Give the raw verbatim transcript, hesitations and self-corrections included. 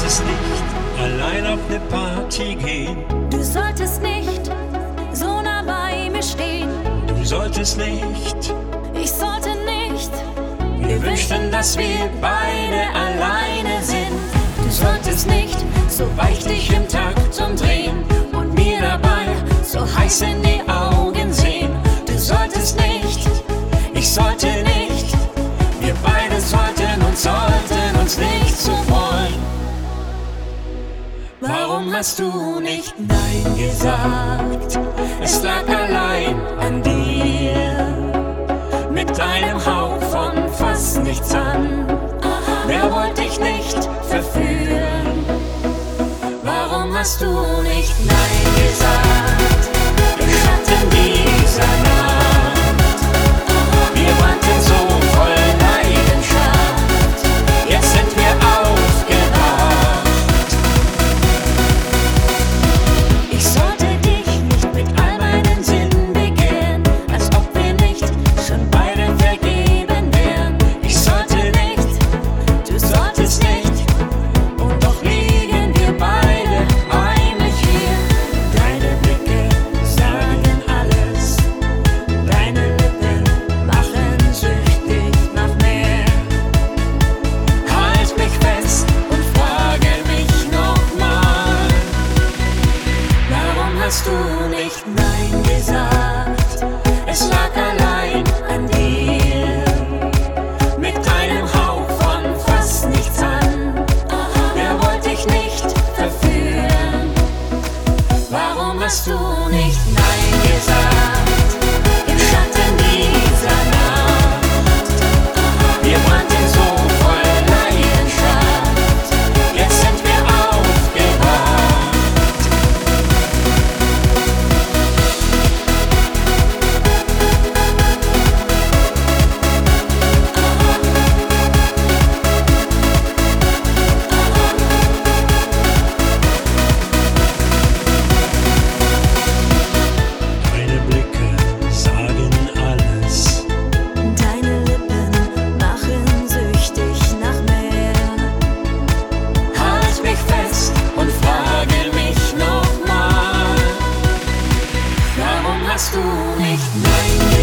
solltest nicht allein auf ne Party gehen. Du solltest nicht so nah bei mir stehen. Du solltest nicht. Ich sollte nicht. Wir wünschten, dass wir beide alleine sind. Du solltest nicht So weich dich im Takt umdrehen und mir dabei so heiß in die Augen sehen. Du solltest nicht, ich sollte nicht. Wir beide sollten und sollten uns nicht so wollen. Warum hast du nicht Nein gesagt? Es lag allein an dir. Mit deinem Hauch von fast nichts an. Wer wollte dich nicht verführen? Warum hast du nicht Nein gesagt? Im Schatten dieser Nacht. Wir brannten so voll Leidenschaft. Jetzt sind wir aufgewacht. Ich sollte dich nicht mit all meinen Sinnen begehren, als ob wir nicht schon beide vergeben wären. Ich sollte nicht, Du solltest nicht, und doch liegen wir beide heimlich hier. Deine Blicke sagen alles, deine Lippen machen süchtig nach mehr. Halt mich fest und frage mich nochmal, warum hast du nicht Nein gesagt? Es lag allein an dir. Mit deinem Hauch von fast nichts an. Wer wollte dich nicht verführen? Warum hast du nicht Nein gesagt? Im Schatten dieser Nacht. Wir brannten so voll Leidenschaft. Jetzt sind wir aufgewacht. Deine Blicke sagen alles. deine Lippen machen süchtig nach mehr. Halt mich fest und frage mich nochmal, warum hast du nicht Nein